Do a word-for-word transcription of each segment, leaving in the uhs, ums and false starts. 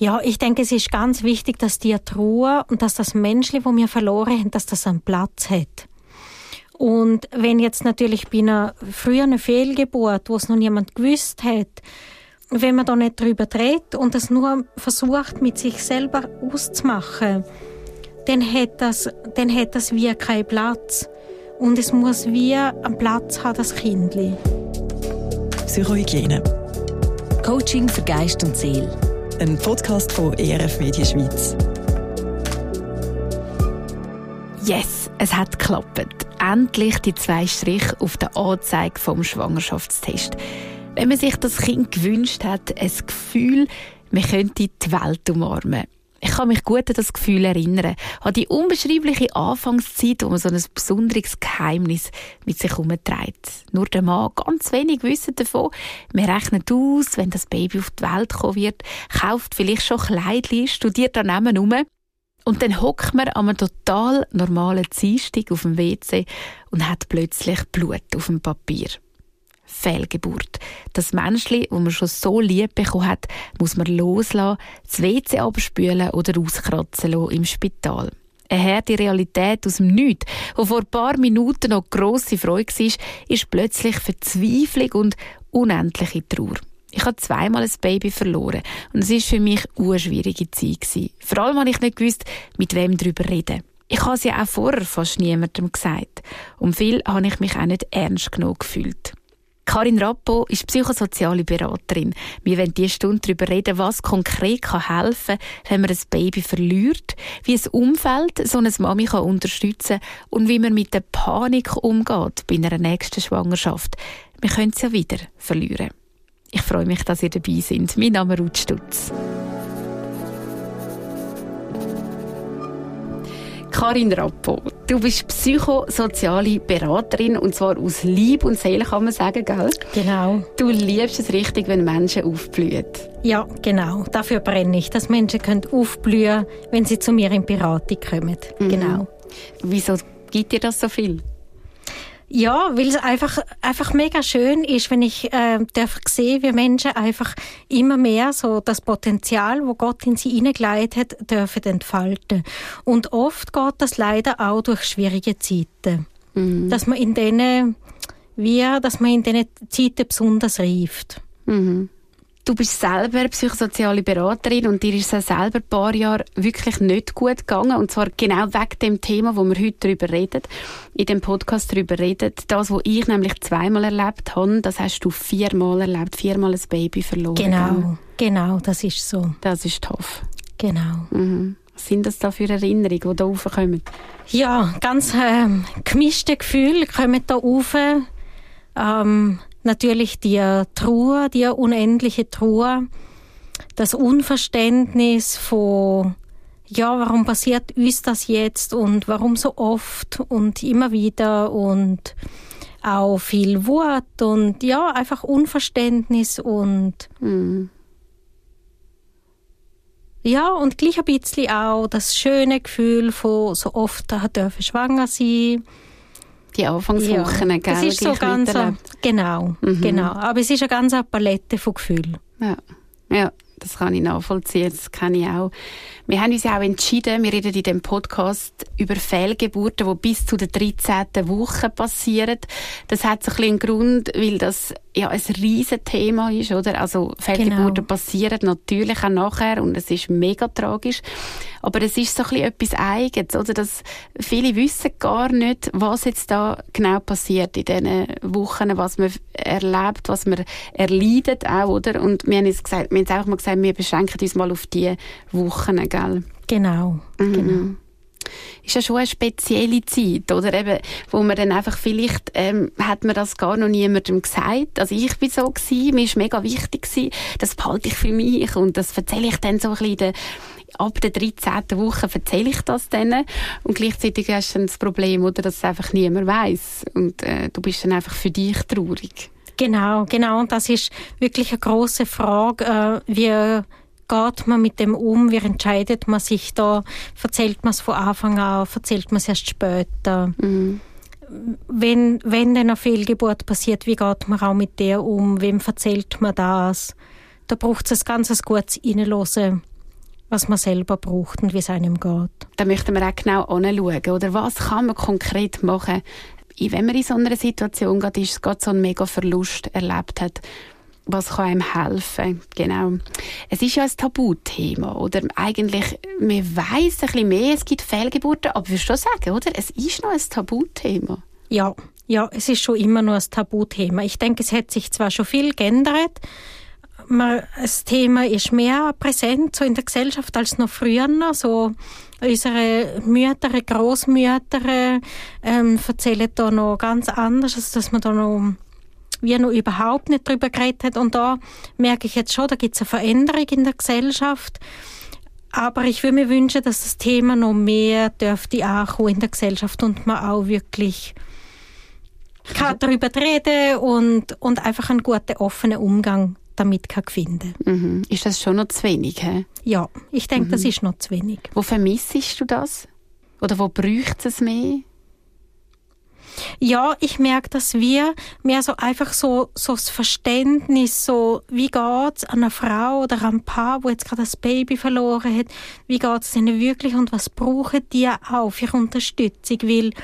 Ja, ich denke, es ist ganz wichtig, dass die Trauer und dass das Menschliche, das wir verloren haben, dass das einen Platz hat. Und wenn jetzt natürlich bei einer früheren Fehlgeburt, wo es noch niemand gewusst hat, wenn man da nicht drüber redet und das nur versucht, mit sich selber auszumachen, dann hat das, dann hat das wie keinen Platz. Und es muss wie einen Platz haben, das Kindli. Psychohygiene. Coaching für Geist und Seele. Ein Podcast von E R F Media Schweiz. Yes, es hat geklappt. Endlich die zwei Striche auf der Anzeige vom Schwangerschaftstest. Wenn man sich das Kind gewünscht hat, ein Gefühl, man könnte die Welt umarmen. Ich kann mich gut an das Gefühl erinnern, an die unbeschreibliche Anfangszeit, wo man so ein besonderes Geheimnis mit sich herumträgt. Nur der Mann, ganz wenig wissen davon. Man rechnet aus, wenn das Baby auf die Welt kommen wird, kauft vielleicht schon Kleidchen, studiert dann nebenan rum. Und dann hockt man an einem total normalen Dienstag auf dem W C und hat plötzlich Blut auf dem Papier. Fehlgeburt. Das Menschli, das man schon so lieb bekommen hat, muss man loslassen, das W C abspülen oder auskratzen lassen im Spital. Eine harte Realität aus dem Nichts, die vor ein paar Minuten noch grosse Freude war, ist plötzlich Verzweiflung und unendliche Trauer. Ich habe zweimal ein Baby verloren und es war für mich eine schwierige Zeit. Vor allem habe ich nicht gewusst, mit wem darüber reden. Ich habe es ja auch vorher fast niemandem gesagt. Und viel habe ich mich auch nicht ernst genommen gefühlt. Karin Rappo ist psychosoziale Beraterin. Wir wollen diese Stunde darüber reden, was konkret helfen kann, wenn man ein Baby verliert, wie das Umfeld so eine Mami kann unterstützen kann und wie man mit der Panik umgeht bei einer nächsten Schwangerschaft. Wir können es ja wieder verlieren. Ich freue mich, dass ihr dabei seid. Mein Name ist Ruth Stutz. Karin Rappo, du bist psychosoziale Beraterin und zwar aus Leib und Seele, kann man sagen, gell? Genau. Du liebst es richtig, wenn Menschen aufblühen. Ja, genau. Dafür brenne ich, dass Menschen können aufblühen, wenn sie zu mir in Beratung kommen. Mhm. Genau. Wieso gibt dir das so viel? Ja, weil es einfach, einfach mega schön ist, wenn ich äh, darf sehen, wie Menschen einfach immer mehr so das Potenzial, das Gott in sie hineingeleitet hat, dürfen entfalten. Und oft geht das leider auch durch schwierige Zeiten. Mhm. Dass man in denen, wie, dass man in diesen Zeiten besonders reift. Mhm. Du bist selber psychosoziale Beraterin und dir ist es selber ein paar Jahre wirklich nicht gut gegangen. Und zwar genau wegen dem Thema, wo wir heute darüber reden, in dem Podcast darüber reden. Das, was ich nämlich zweimal erlebt habe, das hast du viermal erlebt, viermal ein Baby verloren. Genau, genau, das ist so. Das ist tough. Genau. Mhm. Was sind das da für Erinnerungen, die da raufkommen? Ja, ganz ähm, gemischte Gefühle kommen da rauf. Ähm, Natürlich die Trauer, die unendliche Trauer, das Unverständnis von, ja, warum passiert uns das jetzt und warum so oft und immer wieder und auch viel Wut und ja, einfach Unverständnis und mhm. ja, und gleich ein bisschen auch das schöne Gefühl von so oft dürfen schwanger sein. Die Anfangswochen, ja, gell? Das ist so ganz, a, genau, mhm. genau. Aber es ist eine ganze Palette von Gefühlen. Ja, ja, das kann ich nachvollziehen, das kenne ich auch. Wir haben uns ja auch entschieden, wir reden in diesem Podcast über Fehlgeburten, die bis zu der dreizehnten Woche passieren. Das hat so ein bisschen einen Grund, weil das ja ein riesen Thema ist, oder? Also Fehlgeburten genau. passieren natürlich auch nachher und es ist mega tragisch. Aber es ist so ein bisschen etwas Eigenes, oder? Dass viele wissen gar nicht, was jetzt da genau passiert in diesen Wochen, was man erlebt, was man erleidet auch, oder? Und wir haben uns gesagt, wir haben jetzt auch mal gesagt, wir beschränken uns mal auf diese Wochen, gell? Genau, mhm. genau. Ist ja schon eine spezielle Zeit, oder? Eben, wo man dann einfach vielleicht, ähm, hat man das gar noch niemandem gesagt. Also ich bin so gewesen, mir ist mega wichtig gewesen, das behalte ich für mich und das erzähle ich dann so ein bisschen de, ab der dreizehnten Woche erzähle ich das dann und gleichzeitig hast du dann das Problem, oder, dass es einfach niemand weiss und äh, du bist dann einfach für dich traurig. Genau, genau, und das ist wirklich eine grosse Frage, äh, wie geht man mit dem um? Wie entscheidet man sich da? Erzählt man es von Anfang an? Erzählt man es erst später? Mhm. Wenn, wenn dann eine Fehlgeburt passiert, wie geht man auch mit der um? Wem erzählt man das? Da braucht es ein ganz gutes Hineinhören was man selber braucht und wie es einem geht. Da möchten wir auch genau anschauen, oder was kann man konkret machen, wenn man in so einer Situation gerade ist, gerade so einen mega Verlust erlebt hat. Was kann einem helfen? Genau. Es ist ja ein Tabuthema, oder? Eigentlich, man weiss ein bisschen mehr, es gibt Fehlgeburten, aber würdest du sagen, oder? Es ist noch ein Tabuthema. Ja, ja, es ist schon immer noch ein Tabuthema. Ich denke, es hat sich zwar schon viel geändert, man, das Thema ist mehr präsent so in der Gesellschaft als noch früher. So unsere Mütter, Großmütter ähm, erzählen da noch ganz anders, als dass man da noch wie noch überhaupt nicht darüber geredet hat. Und da merke ich jetzt schon, da gibt es eine Veränderung in der Gesellschaft. Aber ich würde mir wünschen, dass das Thema noch mehr dürfte ankommen in der Gesellschaft und man auch wirklich kann darüber reden und, und einfach einen guten, offenen Umgang damit kann finden. Mhm. Ist das schon noch zu wenig? He? Ja, ich denke, mhm. das ist noch zu wenig. Wo vermissest du das? Oder wo bräuchte es mehr? Ja, ich merke, dass wir mehr so einfach so, so das Verständnis, so wie geht's einer Frau oder einem Paar, wo jetzt gerade das Baby verloren hat, wie geht's denen wirklich und was brauchen die auch für Unterstützung, weil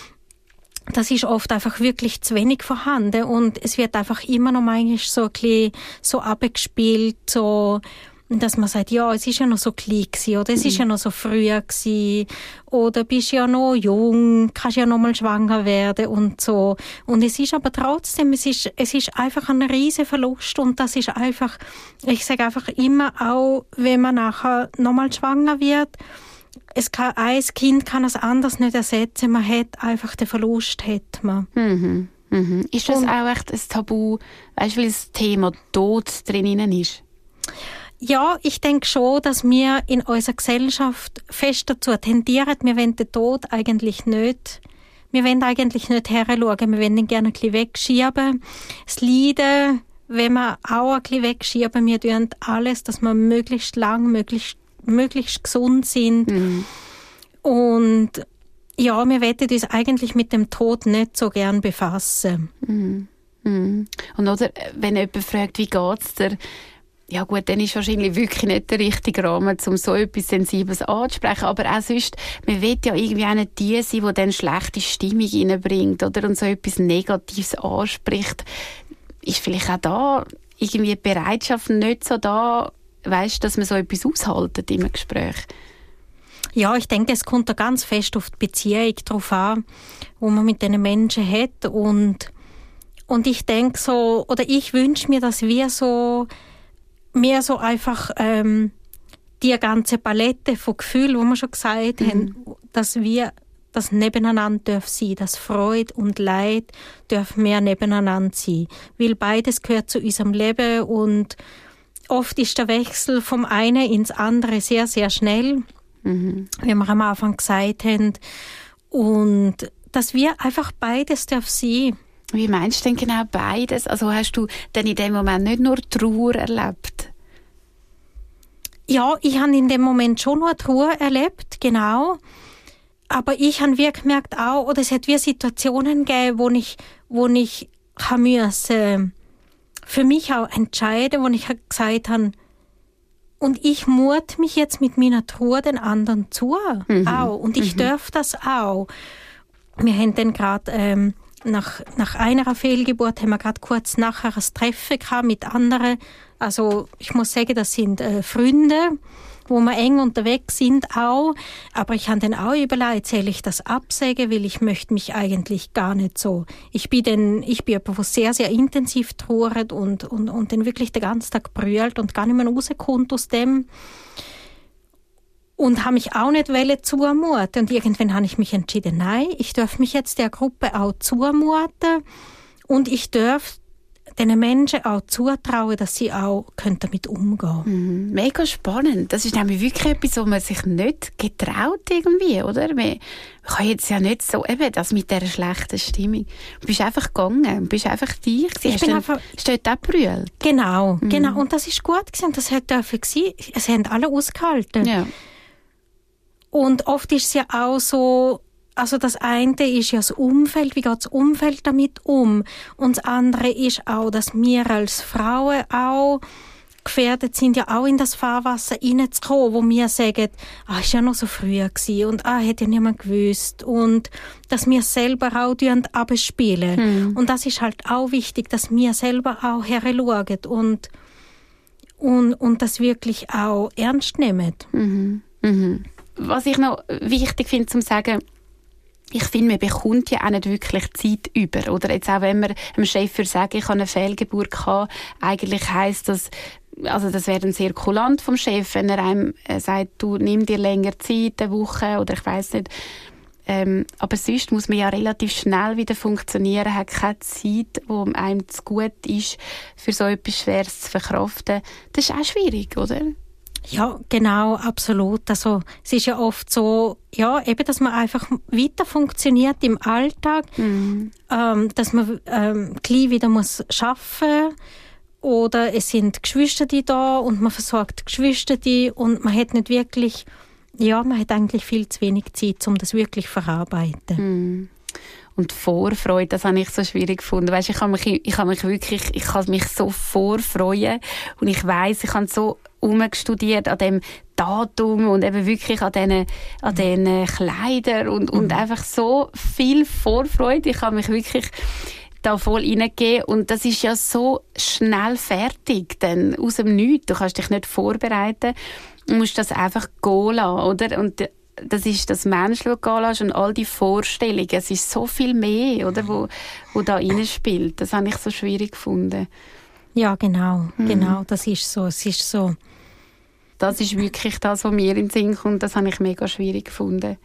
das ist oft einfach wirklich zu wenig vorhanden und es wird einfach immer noch manchmal so ein bisschen so abgespielt, so, dass man sagt, ja, es ist ja noch so klein gewesen, oder es ist ja noch so früh gewesen, oder bist ja noch jung, kannst ja noch mal schwanger werden und so. Und es ist aber trotzdem, es ist, es ist einfach ein riesen Verlust und das ist einfach, ich sage einfach immer auch, wenn man nachher noch mal schwanger wird, es kann, ein Kind kann es anders nicht ersetzen. Man hat einfach den Verlust, hat man. Mhm. Mhm. Ist das und, auch echt ein Tabu, weißt du, weil das Thema Tod drinnen ist? Ja, ich denke schon, dass wir in unserer Gesellschaft fest dazu tendieren, wir wollen den Tod eigentlich nicht, wir wollen eigentlich nicht herschauen, wir wollen ihn gerne ein bisschen wegschieben. Das Leiden, wenn wir auch ein bisschen wegschieben, wir tun alles, dass wir möglichst lang, möglichst möglichst gesund sind. Mhm. Und ja, wir wollen uns eigentlich mit dem Tod nicht so gern befassen. Mhm. Mhm. Und oder, wenn jemand fragt, wie geht's dir? Ja gut, dann ist wahrscheinlich wirklich nicht der richtige Rahmen, um so etwas Sensibles anzusprechen. Aber auch sonst, man will ja irgendwie auch nicht die sein, die dann schlechte Stimmung reinbringt, oder? Und so etwas Negatives anspricht. Ist vielleicht auch da irgendwie die Bereitschaft nicht so da, weißt, dass man so etwas aushaltet im Gespräch? Ja, ich denke, es kommt da ganz fest auf die Beziehung drauf an, wo man mit den Menschen hat. Und, und ich denke so, oder ich wünsche mir, dass wir so, mehr so einfach ähm, die ganze Palette von Gefühlen, wo wir schon gesagt mhm. haben, dass wir das nebeneinander dürfen sein, dass Freude und Leid dürfen mehr nebeneinander sein. Weil beides gehört zu unserem Leben und oft ist der Wechsel vom einen ins andere sehr, sehr schnell, mhm. wie wir am Anfang gesagt haben. Und dass wir einfach beides darf sein. Wie meinst du denn genau beides? Also hast du denn in dem Moment nicht nur Trauer erlebt? Ja, ich habe in dem Moment schon nur Trauer erlebt, genau. Aber ich habe wie gemerkt auch, oder es hat wie Situationen gegeben, wo ich, wo ich haben müssen, für mich auch entscheiden, wo ich gesagt habe, und ich mut mich jetzt mit meiner Trauer den anderen zu, mhm. auch. Und ich mhm. darf das auch. Wir haben dann gerade ähm, nach, nach einer Fehlgeburt haben wir gerade kurz nachher ein Treffen gehabt mit anderen. Also ich muss sagen, das sind äh, Freunde, wo wir eng unterwegs sind auch. Aber ich habe dann auch überlegt, soll ich das absagen, weil ich möchte mich eigentlich gar nicht so. Ich bin dann, ich bin jemand, der sehr, sehr intensiv trauert und, und, und dann wirklich den ganzen Tag brüllt und gar nicht mehr rauskommt aus dem. Und habe mich auch nicht zumuten. Und irgendwann habe ich mich entschieden, nein, ich darf mich jetzt der Gruppe auch zumuten und ich darf den Menschen auch zutrauen, dass sie auch damit umgehen können. Mhm. Mega spannend. Das ist nämlich wirklich etwas, wo man sich nicht getraut irgendwie, oder? Man kann jetzt ja nicht so, eben das mit dieser schlechten Stimmung. Du bist einfach gegangen, du bist einfach dich. Ich bin einfach... Steht auch brüllt. Genau, mhm. genau. Und das ist gut gewesen. Das hat dürfen sein. Es haben alle ausgehalten. Ja. Und oft ist es ja auch so, also das eine ist ja das Umfeld, wie geht das Umfeld damit um? Und das andere ist auch, dass wir als Frauen auch gefährdet sind, ja auch in das Fahrwasser reinzukommen, wo wir sagen, ah, ist ja noch so früh gewesen und ah, hätte ja niemand gewusst und dass wir selber auch abspielen. Mhm. Und das ist halt auch wichtig, dass wir selber auch heranschauen und, und, und das wirklich auch ernst nehmen. Mhm. Mhm. Was ich noch wichtig finde, zu sagen, ich finde, man bekommt ja auch nicht wirklich Zeit über. Oder jetzt auch, wenn man dem Chef sagt, ich habe eine Fehlgeburt gehabt, eigentlich heisst das, also das wäre dann sehr kulant vom Chef, wenn er einem sagt, du nimm dir länger Zeit, eine Woche oder ich weiss nicht. Ähm, aber sonst muss man ja relativ schnell wieder funktionieren, hat keine Zeit, wo einem zu gut ist, für so etwas Schweres zu verkraften. Das ist auch schwierig, oder? Ja, genau, absolut. Also, es ist ja oft so, ja, eben, dass man einfach weiter funktioniert im Alltag, mhm. ähm, dass man ähm, gleich wieder muss arbeiten oder es sind Geschwister die da und man versorgt Geschwister die und man hat nicht wirklich, ja, man hat eigentlich viel zu wenig Zeit, um das wirklich zu verarbeiten. Mhm. Und Vorfreude, das habe ich so schwierig gefunden. Weißt, ich kann mich, ich kann mich wirklich, ich kann mich so vorfreuen und ich weiss, ich habe so umgestudiert an dem Datum und eben wirklich an diesen, an diesen Kleidern und, und mhm. einfach so viel Vorfreude. Ich habe mich wirklich da voll reingegeben und das ist ja so schnell fertig, denn aus dem Nichts. Du kannst dich nicht vorbereiten, du musst das einfach gehen lassen, oder? Und das ist das Menschliche, das gehen lässt und all die Vorstellungen. Es ist so viel mehr, oder, wo, wo da reinspielt. Das habe ich so schwierig gefunden. Ja, genau, mhm. genau, das ist so. Es ist so. Das ist wirklich das, was mir in den Sinn kommt. Das habe ich mega schwierig gefunden.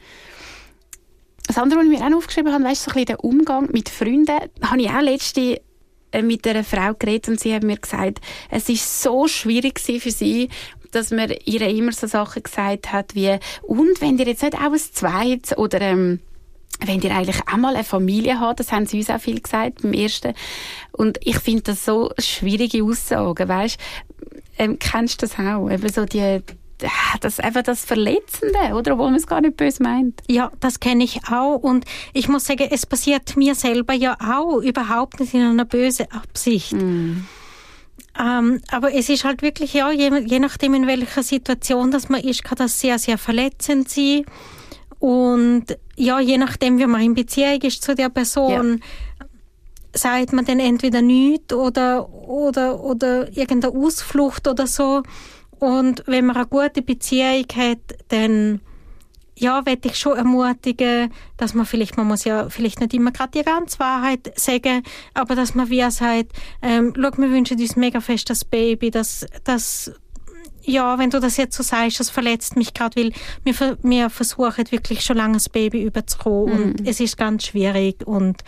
Das andere, was ich mir auch aufgeschrieben habe, weißt du, so ein bisschen der Umgang mit Freunden, da habe ich auch letzte mit einer Frau geredet und sie hat mir gesagt, es ist so schwierig für sie, dass man ihr immer so Sachen gesagt hat wie, und wenn ihr jetzt nicht auch ein zweites oder ähm, wenn ihr eigentlich auch mal eine Familie habt, das haben sie uns auch viel gesagt beim ersten. Und ich finde das so schwierige Aussagen, weißt? Ähm, kennst du das auch? Eben so die, das, einfach das Verletzende, oder? Obwohl man es gar nicht böse meint. Ja, das kenne ich auch. Und ich muss sagen, es passiert mir selber ja auch überhaupt nicht in einer bösen Absicht. Mm. Ähm, aber es ist halt wirklich, ja, je, je nachdem in welcher Situation dass man ist, kann das sehr, sehr verletzend sein. Und ja, je nachdem, wie man in Beziehung ist zu der Person, ja. sagt man dann entweder nichts oder, oder, oder irgendeine Ausflucht oder so. Und wenn man eine gute Beziehung hat, dann ja, möchte ich schon ermutigen, dass man vielleicht, man muss ja vielleicht nicht immer gerade die ganze Wahrheit sagen, aber dass man wie sagt, ähm, schau, wir wünschen uns mega fest das Baby, dass, dass, ja, wenn du das jetzt so sagst, das verletzt mich gerade, weil wir, wir versuchen wirklich schon lange das Baby überzukommen mhm. und es ist ganz schwierig und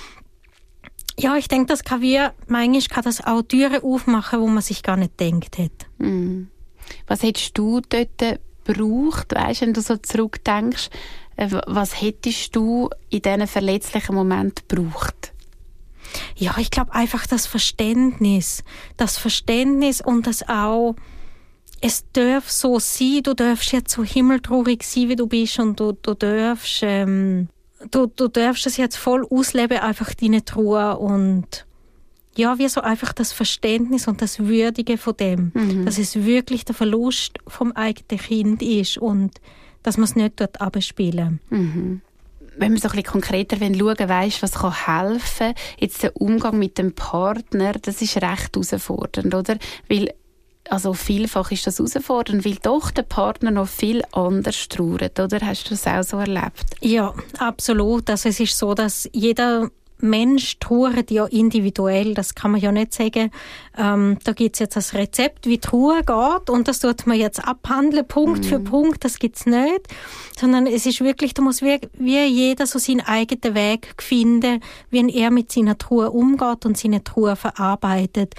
ja, ich denke, das kann wie, manchmal kann das auch Türen aufmachen, wo man sich gar nicht gedacht hat. Mhm. Was hättest du dort gebraucht, weißt, wenn du so zurückdenkst, was hättest du in diesen verletzlichen Momenten gebraucht? Ja, ich glaube einfach das Verständnis. Das Verständnis und das auch, es darf so sein, du darfst jetzt so himmeltraurig sein, wie du bist und du, du darfst, ähm, du, du darfst das jetzt voll ausleben, einfach deine Trauer und ja, wie so einfach das Verständnis und das Würdige von dem, mhm. dass es wirklich der Verlust vom eigenen Kind ist und dass man es nicht dort abspielen. Mhm. Wenn wir so ein bisschen konkreter schauen, weißt, was kann helfen, jetzt der Umgang mit dem Partner, das ist recht herausfordernd, oder? Weil, also vielfach ist das herausfordernd, weil doch der Partner noch viel anders trauert, oder? Hast du das auch so erlebt? Ja, absolut. Also es ist so, dass jeder Mensch trauert ja individuell, das kann man ja nicht sagen. Ähm, da gibt's jetzt das Rezept, wie Trauer geht und das tut man jetzt abhandeln, Punkt mhm. für Punkt, das gibt's nicht. Sondern es ist wirklich, da muss wie, wie jeder so seinen eigenen Weg finden, wie er mit seiner Trauer umgeht und seine Trauer verarbeitet.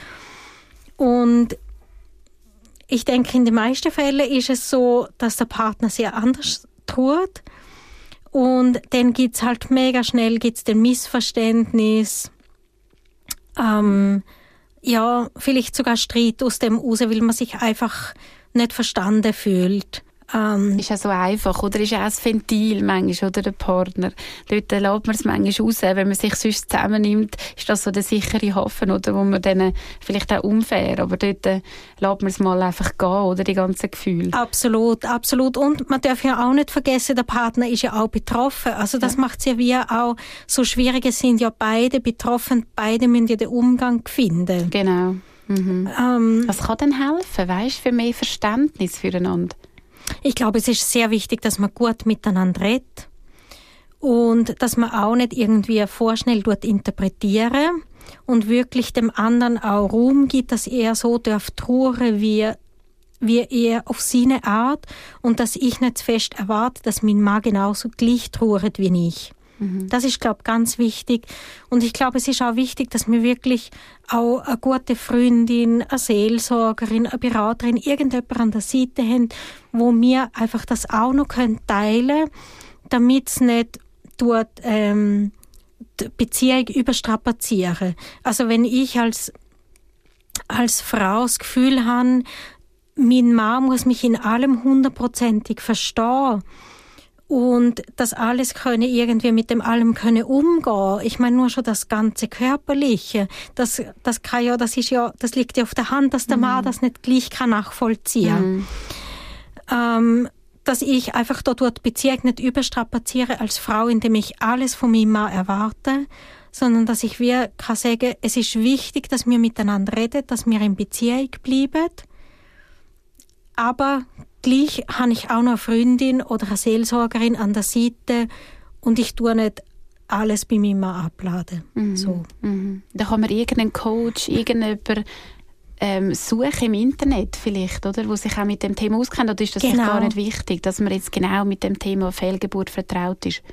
Und ich denke, in den meisten Fällen ist es so, dass der Partner sehr anders trauert. Und dann gibt's halt mega schnell gibt's den Missverständnis, ähm, ja, vielleicht sogar Streit aus dem raus, weil man sich einfach nicht verstanden fühlt. Ähm, ist ja so einfach, oder ist ja auch das Ventil manchmal, oder der Partner. Dort lässt man es manchmal raus, wenn man sich sonst zusammennimmt, ist das so der sichere Hafen, oder, wo man dann vielleicht auch unfair, aber dort äh, lässt man es mal einfach gehen, oder, die ganzen Gefühle. Absolut, absolut. Und man darf ja auch nicht vergessen, der Partner ist ja auch betroffen. Also das ja. macht es ja wie auch so schwierig. Es sind ja beide betroffen, beide müssen ja den Umgang finden. Genau. Mhm. Ähm, Was kann denn helfen, weißt, für mehr Verständnis füreinander? Ich glaube, es ist sehr wichtig, dass man gut miteinander redet und dass man auch nicht irgendwie vorschnell dort interpretieren und wirklich dem anderen auch Raum gibt, dass er so darf trauern, wie, wie er auf seine Art und dass ich nicht zu fest erwarte, dass mein Mann genauso gleich trauert wie ich. Mhm. Das ist, glaube ich, ganz wichtig. Und ich glaube, es ist auch wichtig, dass wir wirklich auch eine gute Freundin, eine Seelsorgerin, eine Beraterin, irgendjemand an der Seite haben, wo wir einfach das auch noch teilen können, damit es nicht dort ähm, die Beziehung überstrapazieren. Also wenn ich als, als Frau das Gefühl habe, mein Mann muss mich in allem hundertprozentig verstehen, und das alles können irgendwie mit dem allem können umgehen. Ich meine nur schon das ganze Körperliche. Das, das kann ja, das ist ja, das liegt ja auf der Hand, dass der mhm. Mann das nicht gleich kann nachvollziehen. Mhm. Ähm, dass ich einfach dort die Beziehung nicht überstrapaziere als Frau, indem ich alles von meinem Mann erwarte, sondern dass ich wie kann sagen, es ist wichtig, dass wir miteinander reden, dass wir in Beziehung bleiben. Aber gleich habe ich auch noch eine Freundin oder eine Seelsorgerin an der Seite und ich tue nicht alles bei meinem Mann abladen. Mhm. So. Mhm. Da kann man irgendeinen Coach, irgendjemanden ähm, suchen im Internet vielleicht, oder? Wo sich auch mit dem Thema auskennt. Oder ist das genau. gar nicht wichtig, dass man jetzt genau mit dem Thema Fehlgeburt vertraut ist?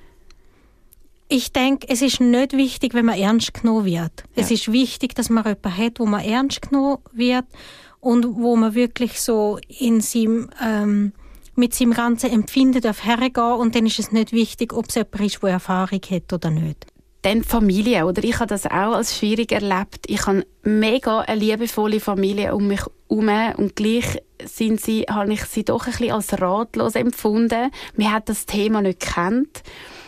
Ich denke, es ist nicht wichtig, wenn man ernst genommen wird. Ja. Es ist wichtig, dass man jemanden hat, wo man ernst genommen wird und wo man wirklich so in seinem, ähm, mit seinem ganzen Empfinden darf hergehen und dann ist es nicht wichtig, ob es jemand ist, der Erfahrung hat oder nicht. Dann Familie, oder? Ich habe das auch als schwierig erlebt. Ich habe mega eine liebevolle Familie um mich herum und gleich sind sie, habe ich sie doch ein bisschen als ratlos empfunden. Man hat das Thema nicht gekannt.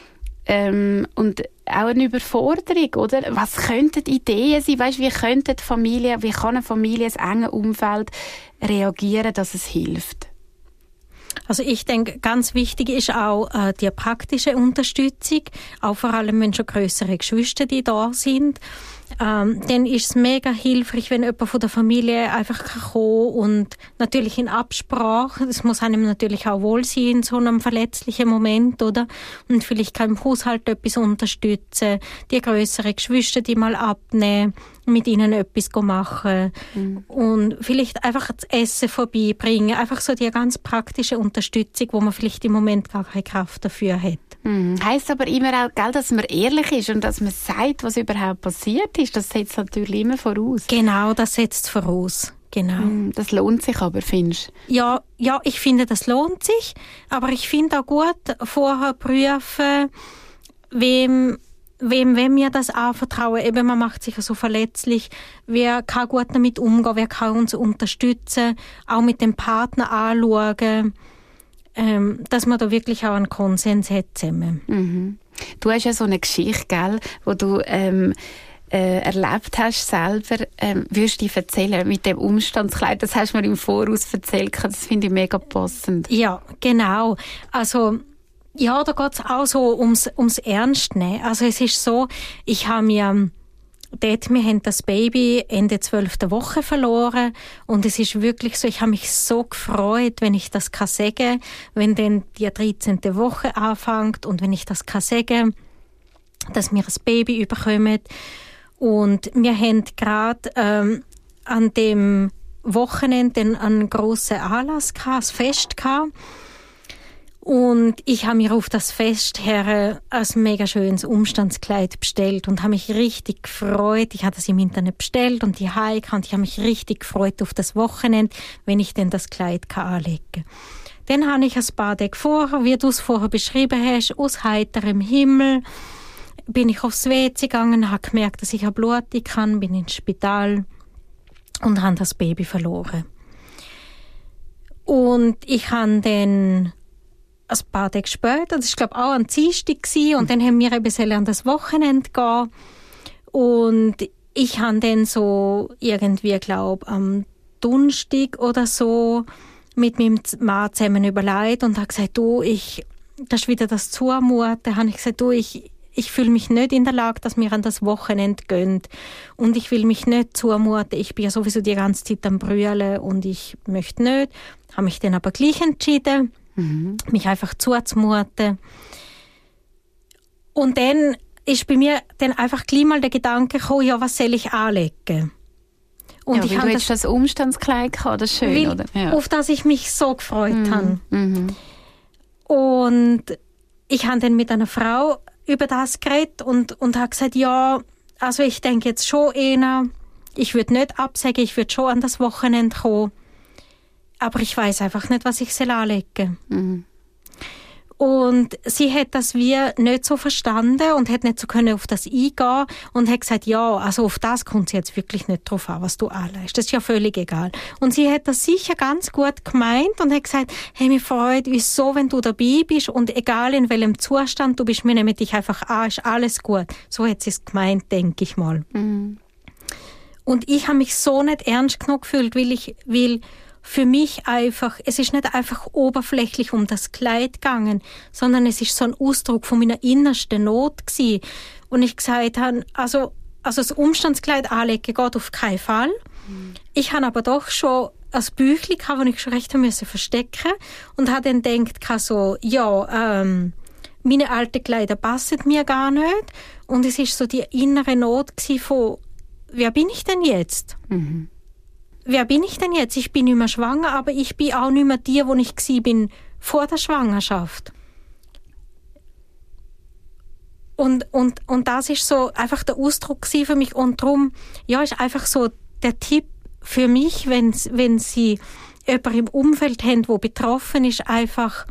Ähm, und auch eine Überforderung, oder? Was könnten Ideen sein? Weißt, wie könnte die Familie, wie kann eine Familie, ein enges Umfeld reagieren, dass es hilft? Also ich denke, ganz wichtig ist auch äh, die praktische Unterstützung, auch vor allem, wenn schon grössere Geschwister, die da sind. Ähm, dann ist es mega hilfreich, wenn jemand von der Familie einfach kommen kann und natürlich in Absprache, das muss einem natürlich auch wohl sein in so einem verletzlichen Moment, oder? Und vielleicht kann im Haushalt etwas unterstützen, die grösseren Geschwister, die mal abnehmen, mit ihnen etwas machen mhm. und vielleicht einfach das Essen vorbeibringen, einfach so die ganz praktische Unterstützung, wo man vielleicht im Moment gar keine Kraft dafür hat. Mhm. Heisst aber immer auch, gell, dass man ehrlich ist und dass man sagt, was überhaupt passiert ist. Das setzt natürlich immer voraus. Genau, das setzt voraus. Genau. Mhm. Das lohnt sich aber, findest du? Ja, ja, ich finde, das lohnt sich. Aber ich finde auch gut, vorher prüfen, wem Wem, wem wir das anvertrauen, eben man macht sich so verletzlich, wer kann gut damit umgehen, wer kann uns unterstützen, auch mit dem Partner anschauen, ähm, dass man da wirklich auch einen Konsens hat zusammen. Mhm. Du hast ja so eine Geschichte, gell, wo du ähm, äh, erlebt hast selber, ähm, würdest du erzählen mit dem Umstandskleid, das hast du mir im Voraus erzählt, das finde ich mega passend. Ja, genau, also ja, da geht's auch so ums, ums Ernstnehmen. Also es ist so, ich habe mir, dort, wir haben das Baby Ende zwölfte Woche verloren und es ist wirklich so, ich habe mich so gefreut, wenn ich das kann sagen, wenn dann die dreizehnte Woche anfängt und wenn ich das kann sagen, dass wir ein Baby bekommen. Und wir haben gerade ähm, an dem Wochenende einen grossen Anlass gehabt, ein Fest gehabt. Und ich habe mir auf das Fest her ein mega schönes Umstandskleid bestellt und habe mich richtig gefreut. Ich habe das im Internet bestellt und die Heike und ich habe mich richtig gefreut auf das Wochenende, wenn ich dann das Kleid anlegen kann. Dann habe ich ein paar Tage vorher, wie du es vorher beschrieben hast, aus heiterem Himmel, bin ich aufs W C gegangen, habe gemerkt, dass ich eine Blutung habe, bin ins Spital und habe das Baby verloren. Und ich habe dann ein paar Tage später, das war glaube ich auch ein Dienstag gewesen, und dann haben wir eben an das Wochenende gehen. Und ich habe dann so irgendwie, glaube am Donnerstag oder so mit meinem Mann zusammen überlegt und habe gesagt, du, ich, das ist wieder das Zumuten. Habe ich gesagt, du, ich, ich fühle mich nicht in der Lage, dass mir an das Wochenende gehen. Und ich will mich nicht zumuten. Ich bin ja sowieso die ganze Zeit am Brüllen und ich möchte nicht. Habe mich dann aber gleich entschieden, mhm. mich einfach zuzumuten. Und dann ist bei mir dann einfach gleich mal der Gedanke gekommen, ja, was soll ich anlegen? Und ja, ich weil du das, das Umstandskleid gehabt, das ist schön, weil, oder? Ja. Auf das ich mich so gefreut mhm. habe. Mhm. Und ich habe dann mit einer Frau über das geredet und, und habe gesagt, ja, also ich denke jetzt schon eher, ich würde nicht absagen, ich würde schon an das Wochenende kommen, aber ich weiß einfach nicht, was ich soll anlegen. Mhm. Und sie hat das wie nicht so verstanden und hat nicht so können auf das eingehen und hat gesagt, ja, also auf das kommt sie jetzt wirklich nicht drauf an, was du anlegst. Das ist ja völlig egal. Und sie hat das sicher ganz gut gemeint und hat gesagt, hey, wir freuen uns so, wenn du dabei bist und egal in welchem Zustand du bist, wir nehmen dich einfach an, ist alles gut. So hat sie es gemeint, denke ich mal. Mhm. Und ich habe mich so nicht ernst genug gefühlt, weil ich, weil für mich einfach, es ist nicht einfach oberflächlich um das Kleid gegangen, sondern es ist so ein Ausdruck von meiner innersten Not gewesen. Und ich gesagt habe, also, also das Umstandskleid anlegen geht auf keinen Fall. Mhm. Ich habe aber doch schon ein Büchlein gehabt, das ich schon recht müssen verstecken und habe dann gedacht, so, ja, ähm, meine alten Kleider passen mir gar nicht. Und es ist so die innere Not gewesen von, wer bin ich denn jetzt? Mhm. Wer bin ich denn jetzt? Ich bin nicht mehr schwanger, aber ich bin auch nicht mehr die, wo ich gsi bin vor der Schwangerschaft. Und, und, und das ist so einfach der Ausdruck für mich. Und darum, ja, ist einfach so der Tipp für mich, wenn, wenn Sie jemanden im Umfeld haben, der betroffen ist, einfach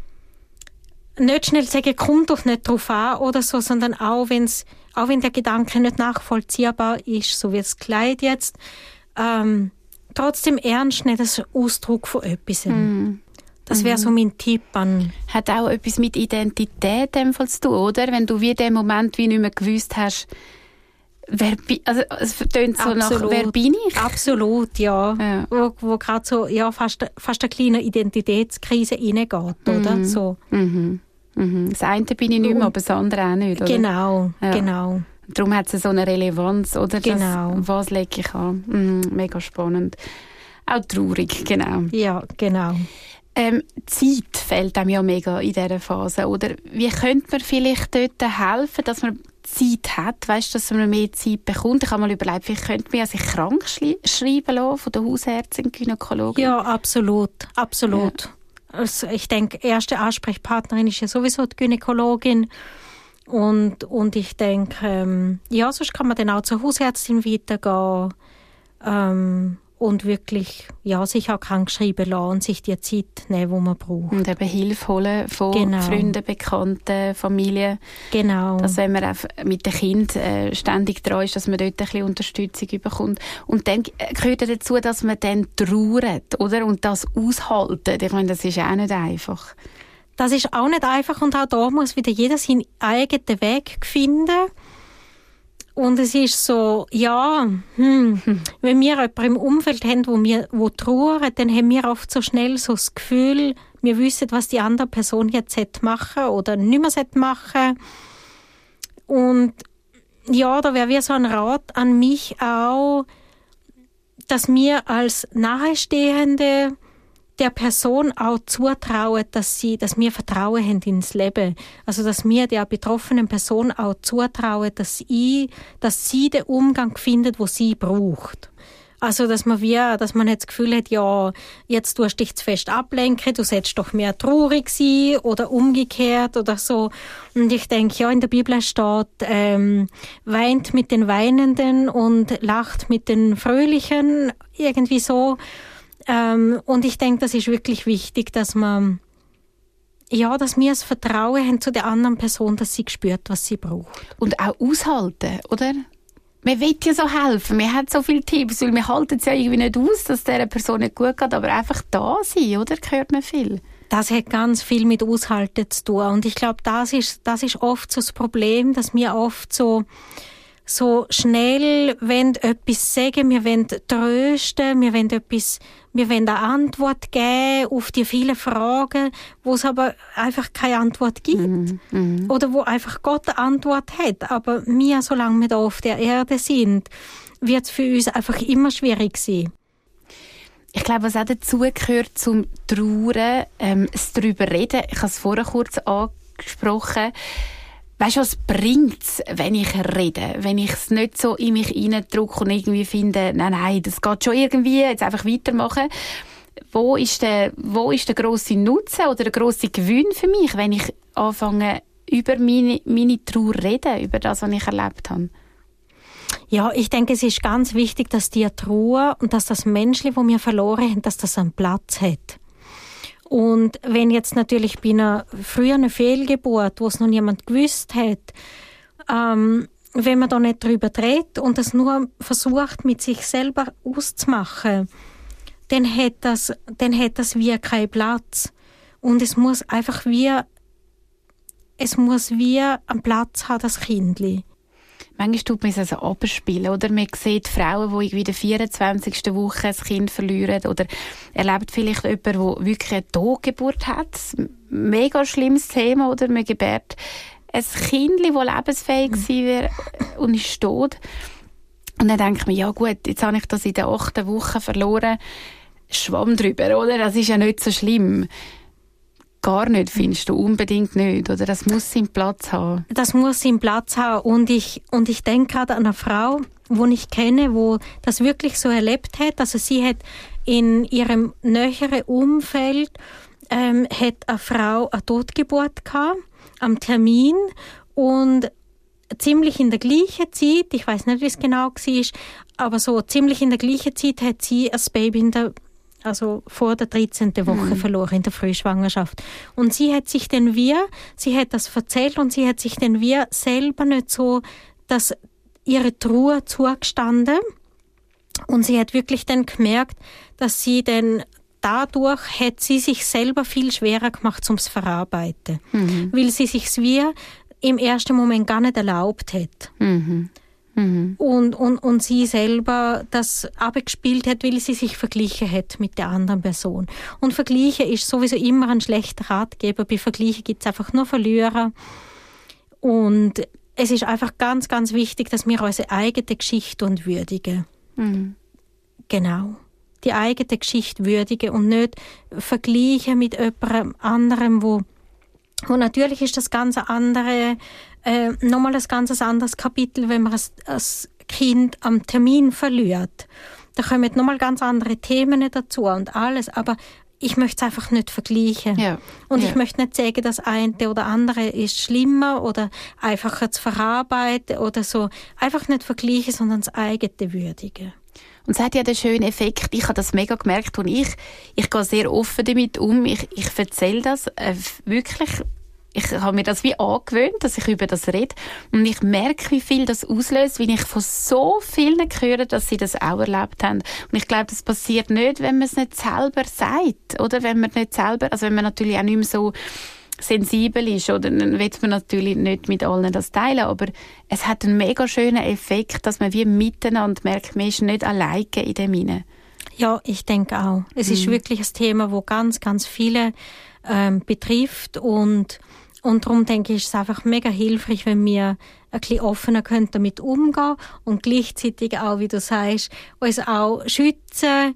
nicht schnell sagen, kommt doch nicht drauf an oder so, sondern auch, wenn's, auch wenn der Gedanke nicht nachvollziehbar ist, so wie das Kleid jetzt, ähm, trotzdem ernst nehmen, das ist ein Ausdruck von etwas. Mm. Das wäre so mein Tipp an. Hat auch etwas mit Identität zu tun, oder? Wenn du wie in dem Moment wie nicht mehr gewusst hast, wer bi- also es tönt so Absolut. nach, wer bin ich? Absolut, ja. ja. Wo, wo gerade so, ja, fast, fast eine kleine Identitätskrise reingeht, oder? Mhm. So. Mhm. Mhm. Das eine bin ich nicht mehr, aber das andere auch nicht, oder? Genau, ja. genau. Darum hat es so eine Relevanz, oder? Genau. Das, was lege ich an? Mhm, mega spannend. Auch traurig, genau. Ja, genau. Ähm, Zeit fehlt einem ja mega in dieser Phase, oder? Wie könnte man vielleicht dort helfen, dass man Zeit hat, weißt, dass man mehr Zeit bekommt? Ich habe mal überlegt, vielleicht könnte man sich krank schli- schreiben lassen von der Hausärztin, Gynäkologin. Ja, absolut, absolut. Ja. Also ich denke, erste Ansprechpartnerin ist ja sowieso die Gynäkologin. Und, und ich denke, ähm, ja, sonst kann man dann auch zur Hausärztin weitergehen ähm, und wirklich ja, sich auch krank schreiben lassen und sich die Zeit nehmen, die man braucht. Und eben Hilfe holen von genau. Freunden, Bekannten, Familie. Genau. Dass wenn man mit dem Kind äh, ständig dran ist, dass man dort ein bisschen Unterstützung bekommt. Und dann gehört dazu, dass man dann trauert, oder? Und das aushalten. Ich meine, das ist auch nicht einfach. Das ist auch nicht einfach und auch da muss wieder jeder seinen eigenen Weg finden. Und es ist so, ja, hm, hm. wenn wir jemanden im Umfeld haben, wo wir wo trauern, dann haben wir oft so schnell so das Gefühl, wir wissen, was die andere Person jetzt machen oder nicht mehr machen. Und ja, da wäre wie so ein Rat an mich auch, dass wir als Nahestehende der Person auch zutrauen, dass sie, dass wir Vertrauen haben ins Leben. Also, dass wir der betroffenen Person auch zutrauen, dass sie, dass sie den Umgang findet, wo sie braucht. Also, dass man wie, dass man nicht das Gefühl hat, ja, jetzt tust du dich zu fest ablenken, du solltest doch mehr traurig sein oder umgekehrt oder so. Und ich denke, ja, in der Bibel steht, ähm, weint mit den Weinenden und lacht mit den Fröhlichen, irgendwie so. Ähm, und ich denke, das ist wirklich wichtig, dass man, ja, dass wir das Vertrauen haben zu der anderen Person, dass sie spürt, was sie braucht. Und auch aushalten, oder? man will ja so helfen, man hat so viele Tipps, weil wir halten es ja irgendwie nicht aus, dass es dieser Person nicht gut geht, aber einfach da sein, oder? Hört man viel. Das hat ganz viel mit Aushalten zu tun. Und ich glaube, das ist, das ist oft so das Problem, dass wir oft so, so schnell wollen etwas sagen, wir wollen trösten, wir wollen etwas, wir wollen eine Antwort geben auf die vielen Fragen, wo es aber einfach keine Antwort gibt. Mm, mm. Oder wo einfach Gott eine Antwort hat. Aber wir, solange wir da auf der Erde sind, wird es für uns einfach immer schwierig sein. Ich glaube, was auch dazu gehört zum Trauern, ähm, das darüber reden. Ich habe es vorher kurz angesprochen. Weißt du, was bringt es, wenn ich rede? Wenn ich es nicht so in mich reindrücke und irgendwie finde, nein, nein, das geht schon irgendwie, jetzt einfach weitermachen. Wo ist der, wo ist der grosse Nutzen oder der grosse Gewinn für mich, wenn ich anfange, über meine, meine Trauer reden, über das, was ich erlebt habe? Ja, ich denke, es ist ganz wichtig, dass die Trauer und dass das Menschliche, das wir verloren haben, dass das einen Platz hat. Und wenn jetzt natürlich bei einer früheren Fehlgeburt, wo es noch niemand gewusst hat, ähm, wenn man da nicht drüber redet und das nur versucht, mit sich selber auszumachen, dann hat das, dann hat das wie keinen Platz. Und es muss einfach wie, es muss wie einen Platz haben, das Kindli. Manchmal tut man es also abspielen, oder? Man sieht Frauen, die irgendwie in der vierundzwanzigsten Woche ein Kind verlieren, oder erlebt vielleicht jemand, der wirklich eine Totgeburt hat. Mega schlimmes Thema, oder? Man gebärt ein Kind, das lebensfähig sein wird und ist tot. Und dann denkt man, ja gut, jetzt habe ich das in der achten Woche verloren. Schwamm drüber, oder? Das ist ja nicht so schlimm. Gar nicht, findest du? Unbedingt nicht, oder? Das muss seinen Platz haben. Das muss seinen Platz haben. Und ich, und ich denke gerade an eine Frau, die ich kenne, die das wirklich so erlebt hat. Also sie hat in ihrem näheren Umfeld ähm, hat eine Frau eine Totgeburt gehabt, am Termin. Und ziemlich in der gleichen Zeit, ich weiß nicht, wie es genau war, aber so ziemlich in der gleichen Zeit hat sie ein Baby in der also vor der dreizehnten Woche mhm. verloren in der Frühschwangerschaft. Und sie hat sich dann wie, sie hat das erzählt und sie hat sich dann wie selber nicht so dass ihre Trauer zugestanden. Und sie hat wirklich dann gemerkt, dass sie dann dadurch hat sie sich selber viel schwerer gemacht zum Verarbeiten. Mhm. Weil sie sich wie im ersten Moment gar nicht erlaubt hat. Mhm. Mhm. Und, und, und sie selber das abgespielt hat, weil sie sich verglichen hat mit der anderen Person. Und Vergleichen ist sowieso immer ein schlechter Ratgeber. Bei Vergleichen gibt es einfach nur Verlierer. Und es ist einfach ganz, ganz wichtig, dass wir unsere eigene Geschichte und würdigen. Mhm. Genau. Die eigene Geschichte würdigen und nicht vergleichen mit jemandem anderem, wo, wo natürlich ist das ganz andere Äh, nochmal ein ganz anderes Kapitel, wenn man ein Kind am Termin verliert. Da kommen nochmal ganz andere Themen dazu und alles, aber ich möchte es einfach nicht vergleichen. Ja. Und ja. ich möchte nicht sagen, das eine oder andere ist schlimmer oder einfacher zu verarbeiten oder so. Einfach nicht vergleichen, sondern das eigene würdigen. Und es hat ja den schönen Effekt, ich habe das mega gemerkt und ich, ich gehe sehr offen damit um, ich, ich erzähle das äh, wirklich. Ich habe mir das wie angewöhnt, dass ich über das rede. Und ich merke, wie viel das auslöst, wenn ich von so vielen höre, dass sie das auch erlebt haben. Und ich glaube, das passiert nicht, wenn man es nicht selber sagt. Oder wenn man nicht selber, also wenn man natürlich auch nicht mehr so sensibel ist, oder dann will man natürlich nicht mit allen das teilen. Aber es hat einen mega schönen Effekt, dass man wie miteinander merkt, man ist nicht alleine in dem hinein. Ja, ich denke auch. Es mhm. ist wirklich ein Thema, das ganz, ganz viele ähm, betrifft und Und darum denke ich, ist es einfach mega hilfreich, wenn wir ein bisschen offener können damit umgehen und gleichzeitig auch, wie du sagst, uns auch schützen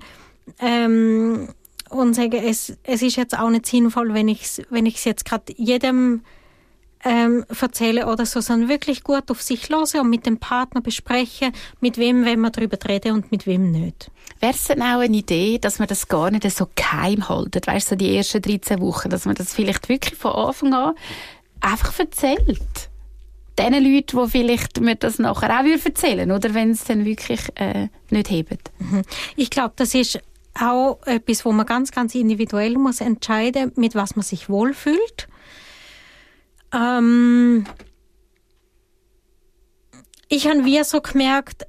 ähm, und sagen, es, es ist jetzt auch nicht sinnvoll, wenn ich es wenn ich's jetzt gerade jedem ähm, erzähle oder so, sondern wirklich gut auf sich hören und mit dem Partner besprechen, mit wem wenn wir darüber reden und mit wem nicht. Wäre es denn auch eine Idee, dass man das gar nicht so geheim haltet, weißt du, so die ersten dreizehn Wochen, dass man das vielleicht wirklich von Anfang an einfach erzählt? Den Leuten, die vielleicht mir das nachher auch erzählen würden, oder wenn es dann wirklich äh, nicht hebt. Ich glaube, das ist auch etwas, wo man ganz, ganz individuell muss entscheiden, mit was man sich wohlfühlt. Ähm ich habe wie so gemerkt,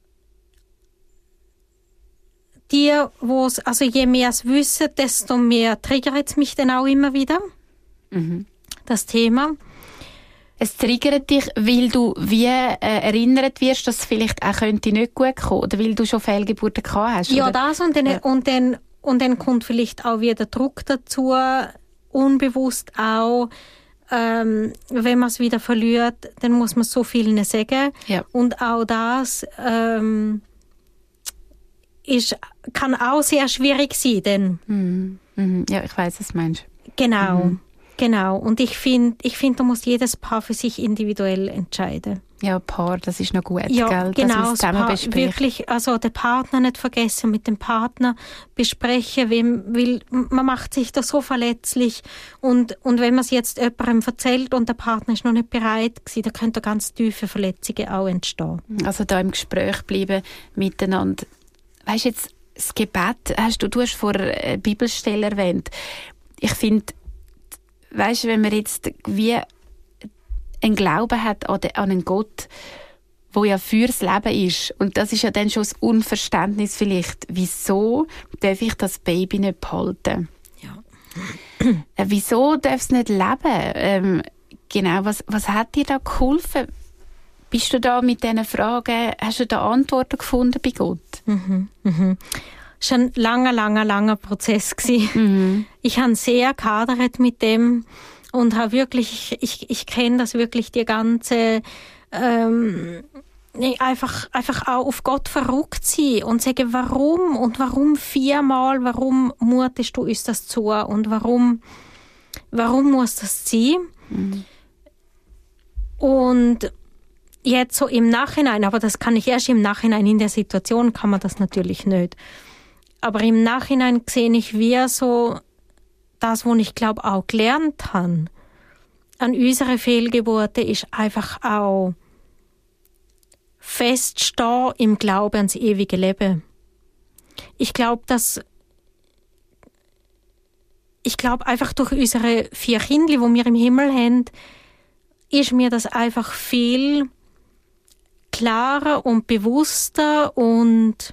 die, wo's, also je mehr es wissen, desto mehr triggert es mich dann auch immer wieder, mhm. das Thema. Es triggert dich, weil du wie äh, erinnert wirst, dass es vielleicht auch könnte nicht gut kommen, oder weil du schon Fehlgeburten gehabt hast? Ja, oder? das und dann, ja. und dann und dann kommt vielleicht auch wieder Druck dazu, unbewusst auch, ähm, wenn man es wieder verliert, dann muss man so vielen sagen. Ja. Und auch das ähm, ist, kann auch sehr schwierig sein. Denn mhm. Mhm. Ja, ich weiss, was du meinst. Genau. Mhm. Genau, und ich finde, ich find, da muss jedes Paar für sich individuell entscheiden. Ja, Paar, das ist noch gut, ja, gell? Genau, das zusammen Paar, wirklich, also den Partner nicht vergessen, mit dem Partner besprechen, wem, weil man macht sich da so verletzlich und, und wenn man es jetzt jemandem erzählt und der Partner ist noch nicht bereit gewesen, dann können da ganz tiefe Verletzungen auch entstehen. Also da im Gespräch bleiben miteinander. Weisst du jetzt, das Gebet, hast du, du hast vorher eine Bibelstelle erwähnt. Ich finde, weisst du, wenn man jetzt wie einen Glauben hat an, den, an einen Gott, der ja fürs Leben ist, und das ist ja dann schon das Unverständnis vielleicht, wieso darf ich das Baby nicht behalten? Ja. Äh, wieso darf es nicht leben? Ähm, genau, was, was hat dir da geholfen? Bist du da mit diesen Fragen, hast du da Antworten gefunden bei Gott? Mhm, mhm. Es war ein langer, langer, langer Prozess. Mhm. Ich habe sehr gehadert mit dem und habe wirklich, ich, ich, ich kenne das wirklich, die ganze, ähm, einfach, einfach auch auf Gott verrückt sein und sagen, warum und warum viermal, warum mutest du uns das zu und warum, warum muss das sein? Mhm. Und jetzt so im Nachhinein, aber das kann ich erst im Nachhinein, in der Situation kann man das natürlich nicht. Aber im Nachhinein sehe ich, wie so das, was ich glaube auch gelernt habe an unseren Fehlgeburten, ist einfach auch feststehen im Glauben ans ewige Leben. Ich glaube, dass ich glaube einfach durch unsere vier Kinder, die wir im Himmel haben, ist mir das einfach viel klarer und bewusster und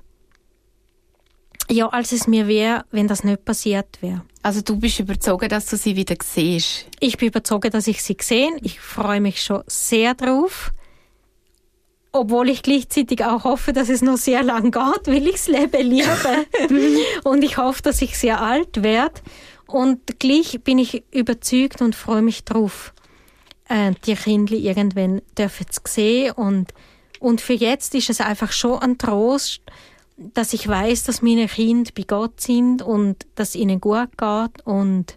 ja, als es mir wäre, wenn das nicht passiert wäre. Also du bist überzeugt, dass du sie wieder siehst? Ich bin überzeugt, dass ich sie sehe. Ich freue mich schon sehr drauf. Obwohl ich gleichzeitig auch hoffe, dass es noch sehr lang geht, weil ich das Leben liebe. Und ich hoffe, dass ich sehr alt werde. Und gleich bin ich überzeugt und freue mich drauf, äh, die Kinder irgendwann dürfen zu sehen. Und, und für jetzt ist es einfach schon ein Trost, dass ich weiß, dass meine Kinder bei Gott sind und dass es ihnen gut geht. Und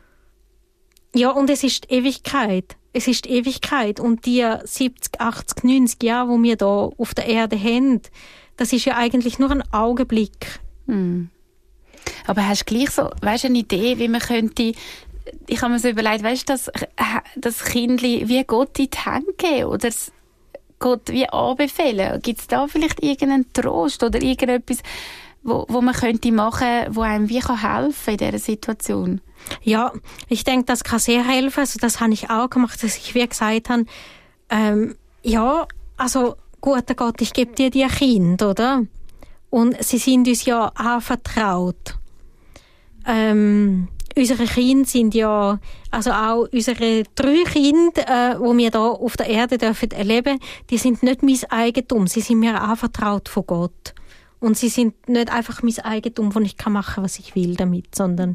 ja, und es ist die Ewigkeit. Es ist die Ewigkeit. Und die siebzig, achtzig, neunzig Jahre, die wir hier auf der Erde haben, das ist ja eigentlich nur ein Augenblick. Hm. Aber hast du gleich so, weißt, eine Idee, wie man könnte, ich habe mir so überlegt, weißt du, das, das Kindli wie Gott in die Hände geben oder das Gott wie anbefehlen? Gibt es da vielleicht irgendeinen Trost oder irgendetwas, wo, wo man könnte machen, wo einem wie kann helfen in dieser Situation? Ja, ich denke, das kann sehr helfen. Also das habe ich auch gemacht, dass ich wie gesagt habe, ähm, ja, also guter Gott, ich gebe dir die Kinder, oder? Und sie sind uns ja anvertraut. Ähm, unsere Kinder sind ja, also auch unsere drei Kinder, äh, die wir hier auf der Erde dürfen erleben, die sind nicht mein Eigentum. Sie sind mir anvertraut von Gott. Und sie sind nicht einfach mein Eigentum, wo ich kann machen, was ich will damit, sondern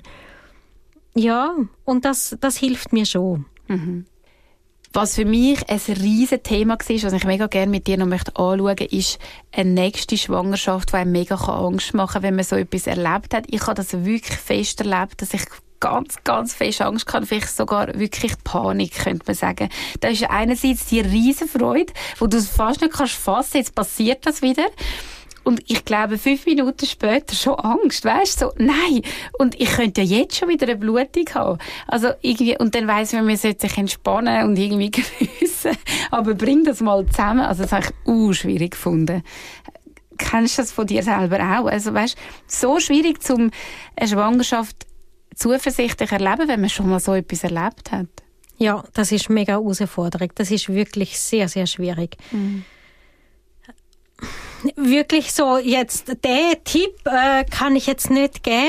ja, und das, das hilft mir schon. Mhm. Was für mich ein riesen Thema war, was ich mega gerne mit dir noch anschauen möchte, ist eine nächste Schwangerschaft, die einem mega Angst machen kann, wenn man so etwas erlebt hat. Ich habe das wirklich fest erlebt, dass ich ganz, ganz fest Angst hatte, vielleicht sogar wirklich Panik, könnte man sagen. Da ist einerseits die riesen Freude, wo du fast nicht kannst fassen, jetzt passiert das wieder. Und ich glaube, fünf Minuten später schon Angst, weißt du, so, nein. Und ich könnte ja jetzt schon wieder eine Blutung haben. Also irgendwie, und dann weiss man, man sollte sich entspannen und irgendwie geniessen. Aber bring das mal zusammen. Also das habe ich uh, schwierig gefunden. Kennst du das von dir selber auch? Also weißt, so schwierig, zum eine Schwangerschaft zuversichtlich erleben, wenn man schon mal so etwas erlebt hat. Ja, das ist mega Herausforderung. Das ist wirklich sehr, sehr schwierig. Mhm. wirklich so jetzt, den Tipp äh, kann ich jetzt nicht geben.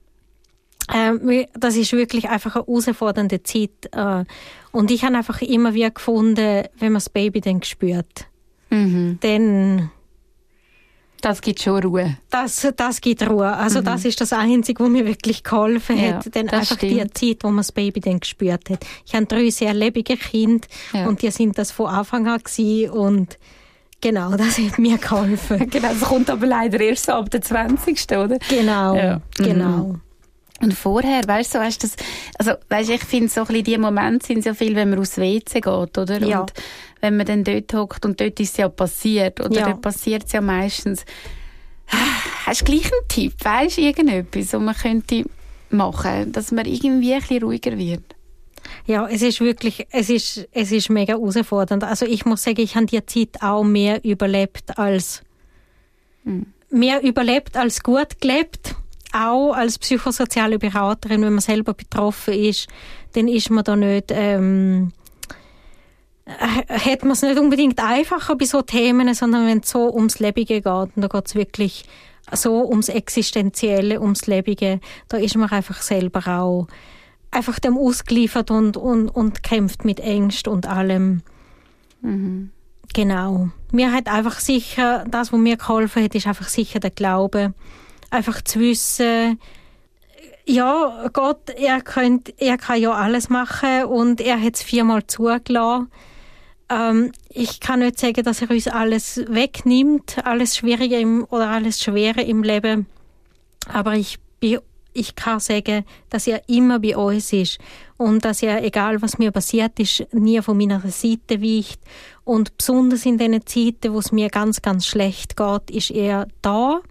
Äh, das ist wirklich einfach eine herausfordernde Zeit. Äh, und ich habe einfach immer wieder gefunden, wenn man das Baby dann spürt, mhm. dann... Das gibt schon Ruhe. Das, das gibt Ruhe. Also mhm. das ist das Einzige, was mir wirklich geholfen hat. Ja, dann einfach stimmt. Die Zeit, wo man das Baby dann gespürt hat. Ich habe drei sehr lebende Kinder ja. und die sind das von Anfang an gewesen und genau, das hat mir geholfen. Genau, das kommt aber leider erst so ab der zwanzigsten oder? Genau, ja. genau. Mhm. Und vorher, weißt du, weißt das, also, weißt, ich finde so ein bisschen, die Momente sind so viel, wenn man aufs W C geht, oder? Ja. Und wenn man dann dort hockt und dort ist es ja passiert, oder? Ja. Dort passiert es ja meistens. Hast du gleich einen Tipp, weißt du, irgendetwas, was man könnte machen, dass man irgendwie ein bisschen ruhiger wird? Ja, es ist wirklich, es ist, es ist mega herausfordernd. Also ich muss sagen, ich habe die Zeit auch mehr überlebt als, hm. mehr überlebt als gut gelebt. Auch als psychosoziale Beraterin, wenn man selber betroffen ist, dann ist man da nicht, ähm, hat man es nicht unbedingt einfacher bei so Themen, sondern wenn es so ums Lebige geht, und da geht es wirklich so ums Existenzielle, ums Lebige, da ist man einfach selber auch einfach dem ausgeliefert und, und, und kämpft mit Ängst und allem. Mhm. Genau. Mir hat einfach sicher, das, was mir geholfen hat, ist einfach sicher der Glaube, einfach zu wissen, ja, Gott, er, könnt, er kann ja alles machen und er hat es viermal zugelassen. Ähm, ich kann nicht sagen, dass er uns alles wegnimmt, alles Schwierige im, oder alles Schwere im Leben. Aber ich, ich kann sagen, dass er immer bei uns ist und dass er, egal was mir passiert ist, nie von meiner Seite weicht. Und besonders in den Zeiten, wo es mir ganz, ganz schlecht geht, ist er da.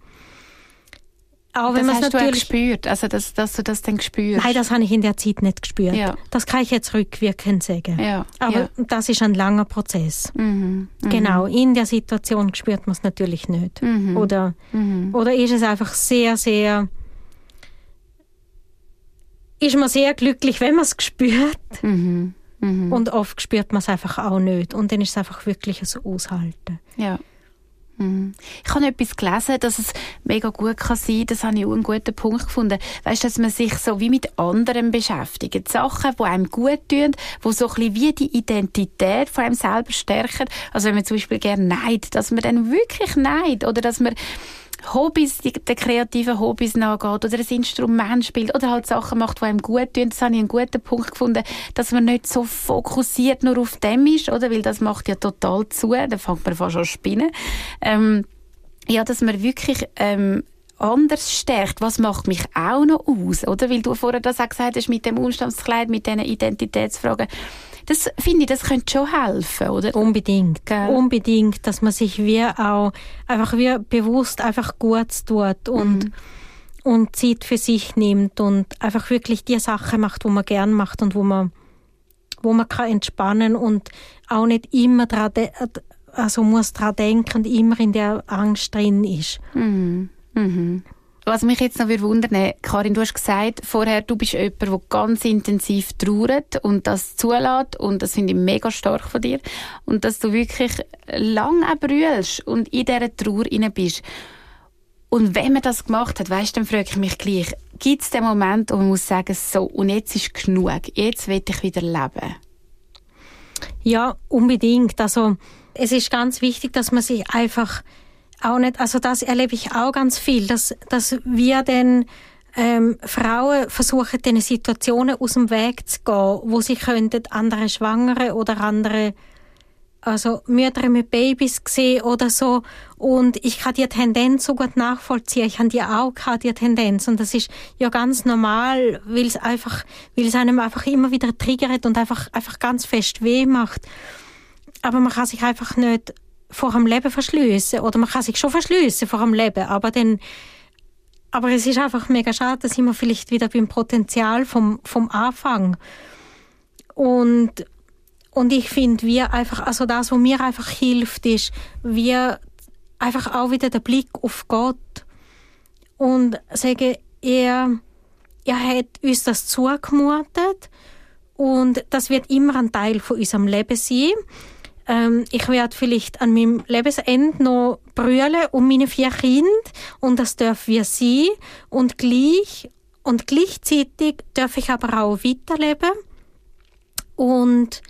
Auch wenn das hast natürlich du auch gespürt, also dass, dass du das dann spürst? Nein, das habe ich in der Zeit nicht gespürt. Ja. Das kann ich jetzt rückwirkend sagen. Ja. Aber ja. das ist ein langer Prozess. Mhm. Mhm. Genau, in der Situation spürt man es natürlich nicht. Mhm. Oder, mhm. oder ist es einfach sehr, sehr... Ist man sehr glücklich, wenn man es spürt. Mhm. Mhm. Und oft spürt man es einfach auch nicht. Und dann ist es einfach wirklich ein Aushalten. Ja. Ich habe etwas gelesen, dass es mega gut kann sein, das habe ich auch einen guten Punkt gefunden. Weißt, dass man sich so wie mit anderen beschäftigt. Sachen, die einem gut tun, die so ein bisschen wie die Identität von einem selber stärken. Also wenn man zum Beispiel gerne neidet, dass man dann wirklich neidet oder dass man Hobbys, die, die kreativen Hobbys nachgeht oder ein Instrument spielt oder halt Sachen macht, die einem gut tun. Das habe ich einen guten Punkt gefunden, dass man nicht so fokussiert nur auf dem ist, oder? Weil das macht ja total zu, dann fängt man fast an zu spinnen. Ähm, ja, dass man wirklich ähm, anders stärkt. Was macht mich auch noch aus, oder? Weil du vorher das auch gesagt hast, mit dem Umstandskleid, mit diesen Identitätsfragen. Das finde ich, das könnte schon helfen, oder? Unbedingt. Gell? Unbedingt, dass man sich wie auch einfach wie bewusst einfach Gutes tut und, mhm. und Zeit für sich nimmt und einfach wirklich die Sachen macht, die man gern macht und wo man, wo man kann entspannen und auch nicht immer dran, de- also muss dran denken und immer in der Angst drin ist. Mhm. Mhm. Was mich jetzt noch wundern, Karin, du hast gesagt, vorher, du bist jemand, der ganz intensiv trauert und das zulässt und das finde ich mega stark von dir und dass du wirklich lange auch brüllst und in dieser Trauer rein bist. Und wenn man das gemacht hat, weißt, dann frage ich mich gleich, gibt es den Moment, wo man muss sagen, so, und jetzt ist genug, jetzt will ich wieder leben? Ja, unbedingt. Also, es ist ganz wichtig, dass man sich einfach auch nicht, also das erlebe ich auch ganz viel, dass, dass wir dann ähm, Frauen versuchen, diesen Situationen aus dem Weg zu gehen, wo sie könnten andere Schwangere oder andere also Mütter mit Babys gesehen oder so und ich kann die Tendenz so gut nachvollziehen. Ich habe die auch gehabt, die Tendenz und das ist ja ganz normal, weil es einfach, weil es einem einfach immer wieder triggert und einfach einfach ganz fest weh macht. Aber man kann sich einfach nicht vor dem Leben verschliessen oder man kann sich schon verschliessen vor dem Leben, aber dann, aber es ist einfach mega schade, da sind wir vielleicht wieder beim Potenzial vom vom Anfang und und ich finde, wir einfach, also das, was mir einfach hilft, ist, wir einfach auch wieder den Blick auf Gott und sagen, er, er hat uns das zugemutet und das wird immer ein Teil von unserem Leben sein. ähm, ich werde vielleicht an meinem Lebensende noch brüllen um meine vier Kinder und das dürfen wir sein und gleich und gleichzeitig darf ich aber auch weiterleben und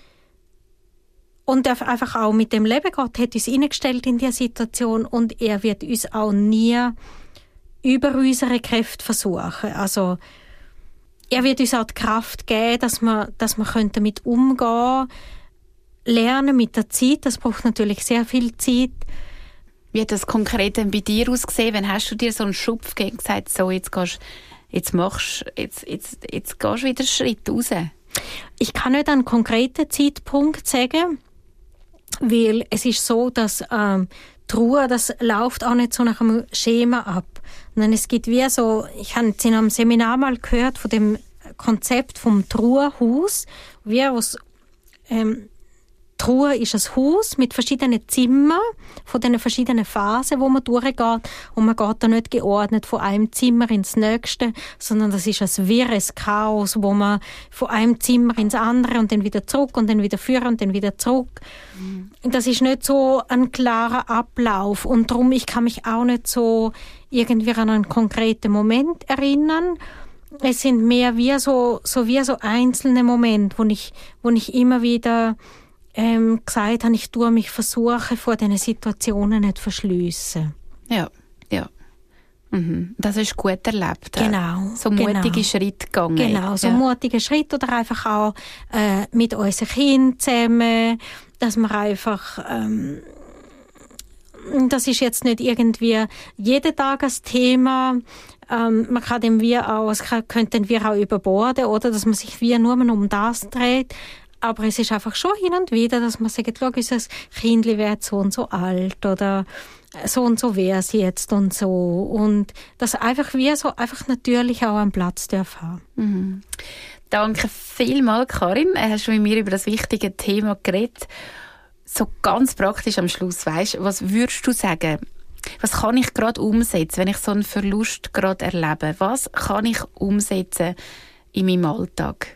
und darf einfach auch mit dem Leben. Gott hat uns hineingestellt in diese Situation und er wird uns auch nie über unsere Kräfte versuchen. Also er wird uns auch die Kraft geben, dass wir, dass wir damit umgehen können, lernen mit der Zeit. Das braucht natürlich sehr viel Zeit. Wie hat das konkret denn bei dir ausgesehen? Wann hast du dir so einen Schubf gegeben und gesagt, so, jetzt gehst, jetzt machst, jetzt, jetzt, jetzt gehst du wieder einen Schritt raus? Ich kann nicht einen konkreten Zeitpunkt sagen, weil es ist so, dass ähm, die Ruhe, das läuft auch nicht so nach einem Schema ab. Und es gibt wie so, ich habe es in einem Seminar mal gehört von dem Konzept vom Truhehaus, wie aus ähm, Truhe ist ein Haus mit verschiedenen Zimmern, von den verschiedenen Phasen, wo man durchgeht. Und man geht da nicht geordnet von einem Zimmer ins nächste, sondern das ist ein wirres Chaos, wo man von einem Zimmer ins andere und dann wieder zurück und dann wieder führen und dann wieder zurück. Mhm. Das ist nicht so ein klarer Ablauf. Und darum, ich kann mich auch nicht so irgendwie an einen konkreten Moment erinnern. Es sind mehr wie so, so wie so einzelne Momente, wo ich, wo ich immer wieder Ähm, gesagt habe, ich tue mich versuchen, vor diesen Situationen nicht zu verschliessen. Ja, ja. Mhm. Das ist gut erlebt. Genau. So mutige genau. Schritte gegangen. Genau, so ja. mutige Schritte oder einfach auch äh, mit unseren Kindern zusammen, dass wir einfach ähm, das ist jetzt nicht irgendwie jeden Tag ein Thema. Ähm, man kann dem wie auch, es könnten wir auch überborden, oder, dass man sich wie nur um das dreht. Aber es ist einfach schon hin und wieder, dass man sagt, schau, unser Kindli wird so und so alt oder so und so wäre sie jetzt und so. Und dass einfach wie so einfach natürlich auch einen Platz darf haben. Mhm. Danke vielmals, Karin. Hast du mit mir über das wichtige Thema geredet. So ganz praktisch am Schluss, weißt, was würdest du sagen? Was kann ich gerade umsetzen, wenn ich so einen Verlust gerade erlebe? Was kann ich umsetzen in meinem Alltag?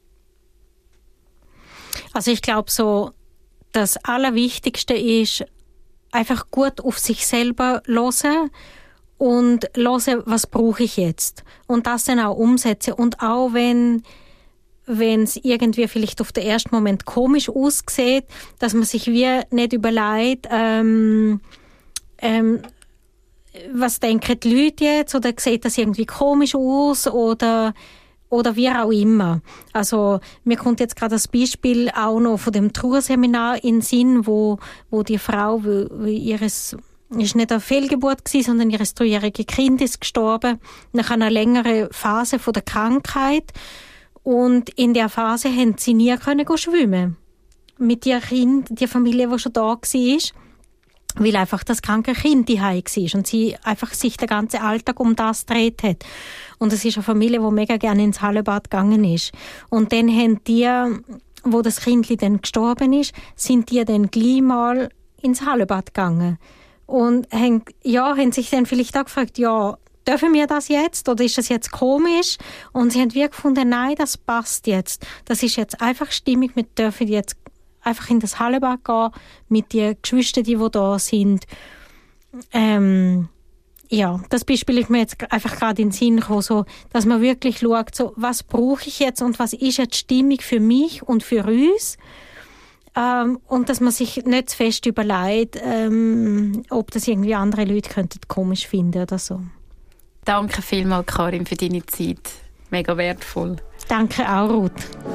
Also ich glaube so, das Allerwichtigste ist, einfach gut auf sich selber hören und hören, was brauche ich jetzt. Und das dann auch umsetzen. Und auch wenn wenn es irgendwie vielleicht auf den ersten Moment komisch aussieht, dass man sich wie nicht überlegt, ähm, ähm, was denken die Leute jetzt, oder sieht das irgendwie komisch aus, oder oder wie auch immer. Also mir kommt jetzt gerade das Beispiel auch noch von dem Trauerseminar in den Sinn, wo, wo die Frau, wo, wo ihres, ist nicht eine Fehlgeburt gewesen, sondern ihres dreijährige Kind ist gestorben nach einer längeren Phase von der Krankheit. Und in der Phase haben sie nie können schwimmen. Mit ihr Kind, die Familie, die schon da war, weil einfach das kranke Kind daheim war und sie einfach sich den ganzen Alltag um das gedreht hat. Und es ist eine Familie, die mega gerne ins Hallenbad gegangen ist. Und dann haben die, wo das Kind dann gestorben ist, sind die dann gleich mal ins Hallenbad gegangen. Und haben, ja, haben sich dann vielleicht auch gefragt, ja, dürfen wir das jetzt oder ist das jetzt komisch? Und sie haben wie gefunden, nein, das passt jetzt. Das ist jetzt einfach stimmig, wir dürfen jetzt einfach in das Hallenbad gehen mit den Geschwistern, die da sind. Ähm, ja, das Beispiel ist mir jetzt einfach gerade in den Sinn gekommen, so, dass man wirklich schaut, so, was brauche ich jetzt und was ist jetzt stimmig für mich und für uns. Ähm, und dass man sich nicht zu fest überlegt, ähm, ob das irgendwie andere Leute könnten komisch finden oder so. Danke vielmals, Karin, für deine Zeit. Mega wertvoll. Danke auch, Ruth.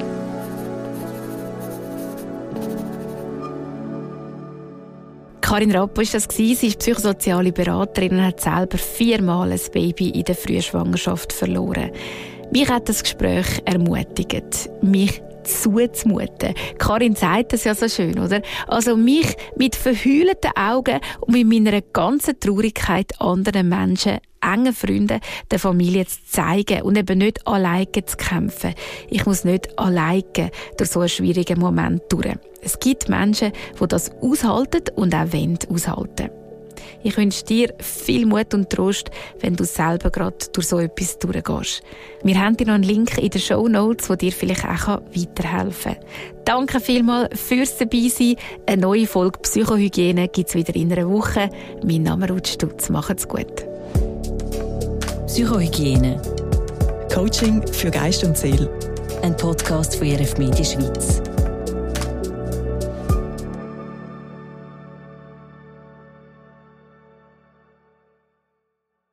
Karin Rappo war das. Sie ist psychosoziale Beraterin und hat selber viermal ein Baby in der Frühschwangerschaft verloren. Mich hat das Gespräch ermutigt, mich zuzumuten. Karin sagt das ja so schön, oder? Also mich mit verheulten Augen und mit meiner ganzen Traurigkeit anderen Menschen, engen Freunden, der Familie zu zeigen und eben nicht alleine zu kämpfen. Ich muss nicht alleine durch so einen schwierigen Moment durch. Es gibt Menschen, die das aushalten und auch wollen aushalten. Ich wünsche dir viel Mut und Trost, wenn du selber gerade durch so etwas durchgehst. Wir haben dir noch einen Link in den Shownotes, der dir vielleicht auch weiterhelfen kann. Danke vielmals fürs Dabeisein. Eine neue Folge Psychohygiene gibt es wieder in einer Woche. Mein Name ist Ruth Stutz. Macht's gut. Psychohygiene. Coaching für Geist und Seele. Ein Podcast von E R F Media Schweiz.